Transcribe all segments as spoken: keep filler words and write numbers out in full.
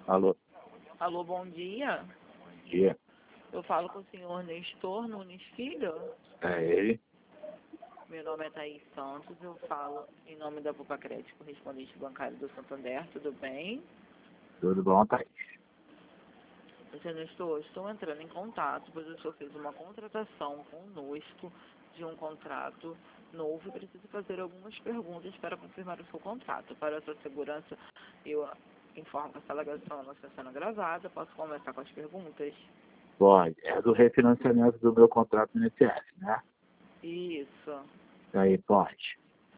Alô, Alô, bom dia. bom dia. Eu falo com o senhor Nestor Nunes Filho. É ele? Meu nome é Thaís Santos. Eu falo em nome da Bupa Crédito, correspondente bancário do Santander. Tudo bem? Tudo bom, Thaís? Senhor Nestor, estou entrando em contato, pois o senhor fez uma contratação conosco de um contrato novo e preciso fazer algumas perguntas para confirmar o seu contrato. Para a sua segurança, eu informo que essa gravação está sendo gravada. Posso começar com as perguntas? Pode. É do refinanciamento do meu contrato no I N S S, né? Isso. Aí, pode.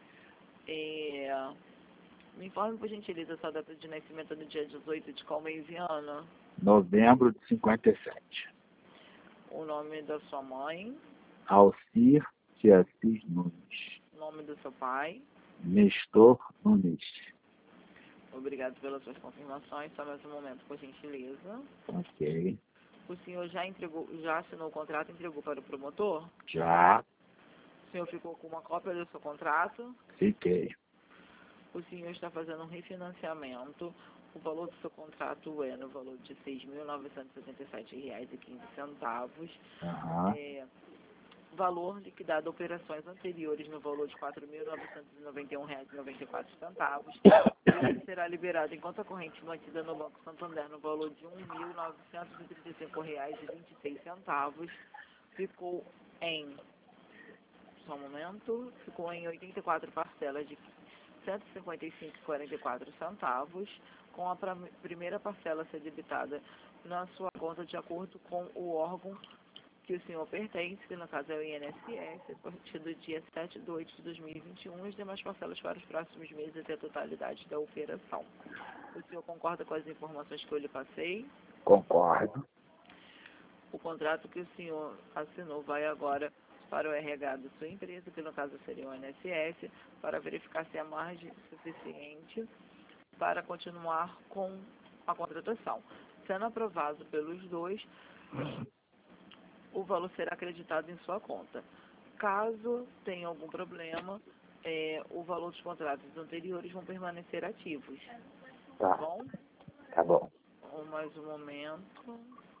É, me informe, por gentileza, a sua data de nascimento no dia dezoito de qual mês e ano? Novembro de cinquenta e sete. O nome da sua mãe? Alcir de Assis Nunes. O nome do seu pai? Nestor Nunes. Obrigado pelas suas confirmações. Só mais um momento, por gentileza. Ok. O senhor já entregou, já assinou o contrato e entregou para o promotor? Já O senhor ficou com uma cópia do seu contrato? fiquei. O senhor está fazendo um refinanciamento. O valor do seu contrato é no valor de seis mil novecentos e setenta e sete reais e quinze centavos. Aham. É, valor liquidado a operações anteriores no valor de quatro mil novecentos e noventa e um reais e noventa e quatro centavos. Ele será liberado em conta corrente mantida no Banco Santander no valor de um mil novecentos e trinta e cinco reais e vinte e seis centavos. Ficou em, só um momento, ficou em oitenta e quatro parcelas de cento e cinquenta e cinco reais e quarenta e quatro centavos, com a pra, primeira parcela a ser debitada na sua conta de acordo com o órgão que o senhor pertence, que no caso é o I N S S, a partir do dia sete de oito de dois mil e vinte e um, e as demais parcelas para os próximos meses até a totalidade da operação. O senhor concorda com as informações que eu lhe passei? Concordo. O contrato que o senhor assinou vai agora para o R H da sua empresa, que no caso seria o I N S S, para verificar se há margem suficiente para continuar com a contratação. Sendo aprovado pelos dois, o valor será acreditado em sua conta. Caso tenha algum problema, é, o valor dos contratos anteriores vão permanecer ativos. Tá Tá, bom? tá bom. Então, mais um momento.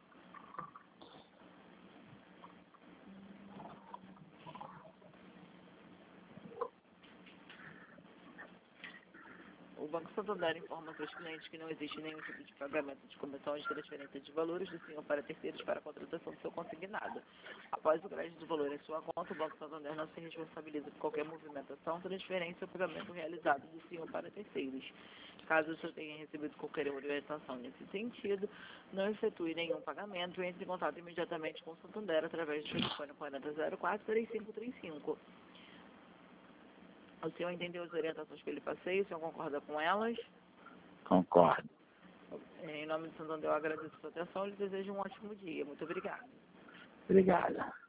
O Banco Santander informa para os clientes que não existe nenhum tipo de pagamento de comissão ou de transferência de valores do senhor para terceiros para a contratação do seu consignado. Após o crédito do valor em sua conta, o Banco Santander não se responsabiliza por qualquer movimentação, transferência ou pagamento realizado do senhor para terceiros. Caso o senhor tenha recebido qualquer orientação nesse sentido, não efetue nenhum pagamento e entre em contato imediatamente com o Santander através do telefone quarenta zero quatro, três cinco três cinco. O senhor entendeu as orientações que eu lhe passei? O senhor concorda com elas? Concordo. Em nome do Santander, eu agradeço a sua atenção e lhe desejo um ótimo dia. Muito obrigada. Obrigada.